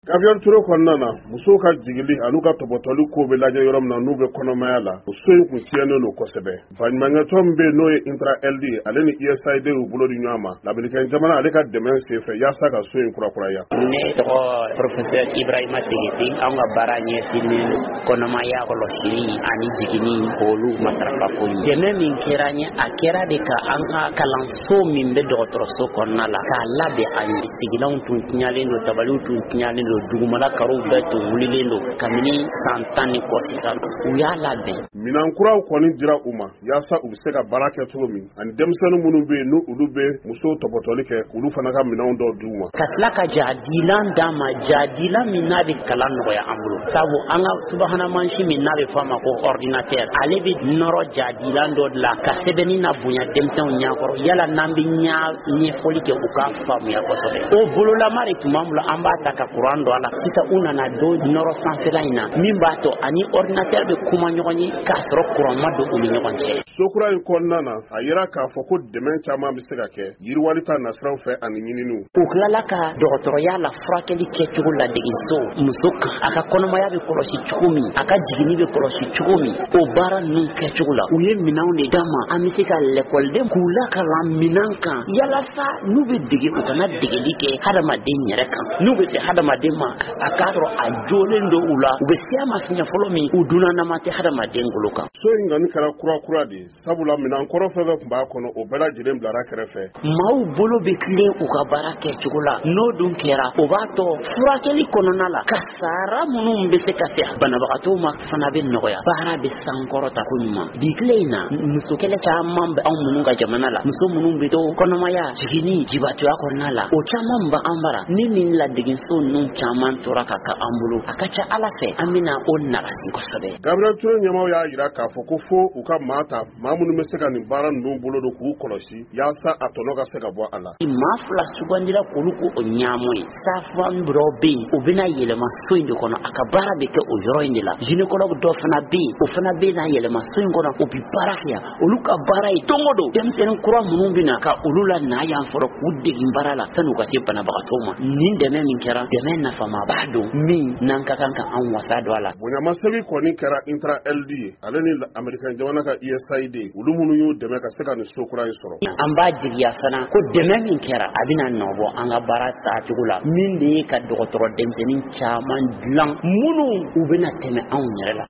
Gabriel Turo kɔnɔna muso ka jigili anu ka tɔbɔtɔli ko bɛ lajɛ yɔrɔ min na n'u bɛ kɔnɔmaya la o so in kun tiɲɛnen don kosɛbɛ baɲumankɛtɔ min bɛ n'o ye Intra LD ale ni USAID y'u bolo di ɲɔgɔn ma labilikɛn jamana ale ka dɛmɛ senfɛ yaasa ka so in kurakuraya. Ne tɔgɔ Professeur Ibrahima Tegete an ka baara ɲɛsinnen kɔnɔmaya kɔlɔsili ani jigini k'olu matarafa ko ye. Dɛmɛ min kɛra n ye a kɛra de ka an ka kalanso min bɛ dɔgɔtɔrɔso kɔnɔna la k'a labɛn a ɲɛ sigilanw tun tiɲalen don tabaliw tun tiɲalen don dugumala karaw bɛɛ tun wulilen don kabini san 10 ni kɔ sisan u y'a labɛn. Minan kuraw kɔni dira u ma yaasa u bɛ se ka baara kɛ cogo min ani denmisɛnnin minnu bɛ yen n'olu bɛ muso tɔbɔtɔli kɛ olu fana ka minanw dɔw d'u ma. Ka tila ka jadilan d'a ma jadilan min n'a bɛ kalan nɔgɔya an bolo sabu an ka subahana mansi min n'a bɛ fɔ a ma ko ordinateur ale bɛ nɔrɔ jadilan dɔ la ka sɛbɛnni na bonya denmisɛnw ɲɛkɔrɔ yala n'an bɛ ɲɛfɔli kɛ u k'a faamuya kosɛbɛ. O bololama de tun b'an bolo an b'a ta ka kuran don a la sisan u nana don nɔrɔ sanfɛla in na min b'a to ani ordinateur bɛ kuma ɲɔgɔn ye k'a sɔrɔ kuran ma don u ni ɲɔgɔn cɛ. Sokura in kɔnɔna na a yira k'a fɔ ko dɛmɛ caman bɛ se ka kɛ yiriwali ta nasiraw fɛ ani ɲininiw. U tilala ka dɔgɔtɔrɔya la furakɛli kɛcogo ladege so muso kan a ka kɔnɔmaya bɛ kɔlɔsi cogo min a ka jigini bɛ kɔlɔsi cogo min o baara ninnu kɛcogo la u ye minanw de d'a ma an bɛ se ka lɛkɔliden k'u lakalan minan kan yalasa n'u bɛ dege u kana degeli kɛ hadamaden yɛrɛ kan n'u bɛ se hadamaden ma a k'a sɔrɔ a jolen don u la u bɛ se a ma siɲɛ fɔlɔ min u dunnanama tɛ hadamaden golo kan. So in kɔni kɛra kura de sabula minan kɔrɔ fɛn fɛn tun b'a kɔnɔ o bɛɛ lajɛlen bilara kɛrɛfɛ. Maaw bolo bɛ tilen u ka baara kɛcogo la n'o dun kɛra o b'a tɔ furakɛli kɔnɔna la kasara minnu bɛ se ka se banabagatɔw ma fana bɛ nɔgɔya baara bɛ sankɔrɔta ko ɲuman bi tile in na muso kɛlɛ caman bɛ anw minnu ka jamana la muso minnu bɛ to kɔnɔmaya jigini jibatuya kɔnɔna la o caman bɛ an bara ni nin ladegeso ninnu caman tora ka kɛ an bolo a ka ca Ala fɛ an bɛna o nagasi kosɛbɛ. Gabriel Ture ɲɛmaw y'a jira k'a fɔ ko fo u ka maa ta maa minnu bɛ se ka nin baara ninnu bolo don k'u kɔlɔsi yaasa a tɔnɔ ka se ka bɔ a la. Maa fila sugandira k'olu ko o ɲaamɔ ye safan dɔw bɛ yen o bɛna yɛlɛma so in de kɔnɔ a ka baara bɛ kɛ o yɔrɔ in de la gynécologue dɔ fana bɛ yen o fana bɛ na yɛlɛma so in kɔnɔ o bɛ baara kɛ yan olu ka baara ye don o don denmisɛnnin kura minnu bɛ na ka olu la n'a yan fɔlɔ k'u dege baara la san'u ka se banabagatɔw ma nin dɛmɛ min kɛra dɛmɛ nafama b'a don min n'an ka kan ka an wasa don a la. Bonyamasegin kɔni kɛra Intra LD ye ale ni Amerikɛn jamana ka USAID olu minnu y'u dɛmɛ ka se ka nin so kura in sɔrɔ. An b'a jigiya fana ko dɛmɛ min kɛra a bɛna nɔbɔ an ka baara taacogo la min de ye ka dɔgɔtɔrɔ denmisɛnnin caman dilan minnu u bɛna tɛmɛ anw yɛrɛ la.